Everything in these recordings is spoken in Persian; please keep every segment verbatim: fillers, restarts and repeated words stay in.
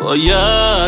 باید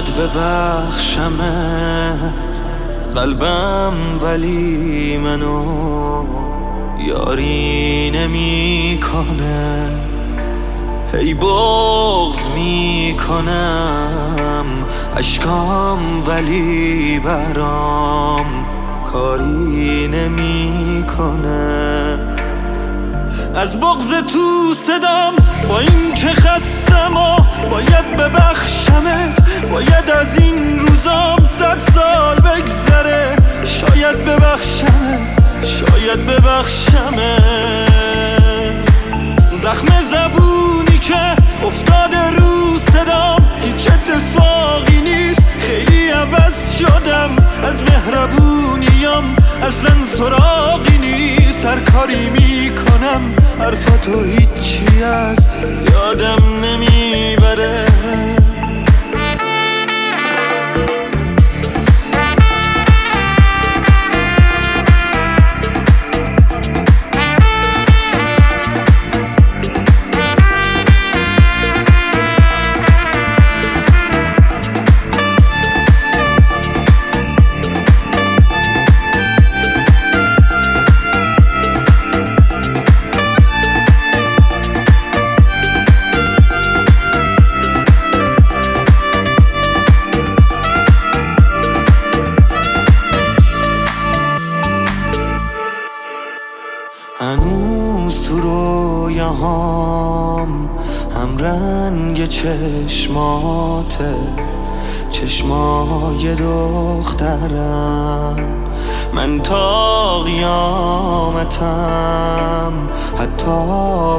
ببخشمت قلبم، ولی منو یاری نمی کنه. هی بغض می کنم اشکام، ولی برام کاری نمی کنه. از بغض تو صدام با این که خستم و باید ببخشمت. باید از این روزام صد سال بگذره، شاید ببخشمت، شاید ببخشمت. زخم زبونی که افتاده رو صدام هیچ اتفاقی نیست، خیلی عوض شدم. از مهربونیم اصلا سراغی نیست. هر کاری میکنم حرفاتو هیچی از یادم نمیبره. هنوز تو رویاهام هم رنگ چشماته، چشمای دخترم. من تا قیامتم حتی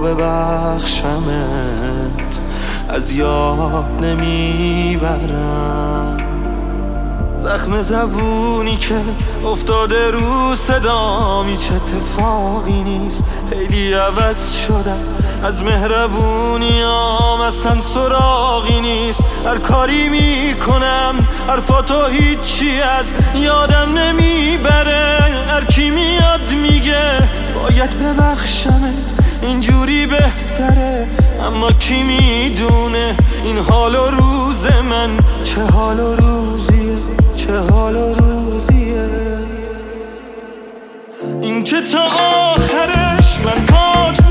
ببخشمت از یاد نمیبرم. زخم زبونی که افتاده رو صدام هیچ اتفاقی نیست، خیلی عوض شدم. از مهربونیام اصلا سراغی نیست. هر کاری میکنم حرفاتو هیچی از یادم نمیبره. هر کی میاد میگه باید ببخشمت، اینجوری بهتره. اما کی میدونه این حال و روز من چه حال و روزیه، چه حال و روزیه. این که تا آخرش من پات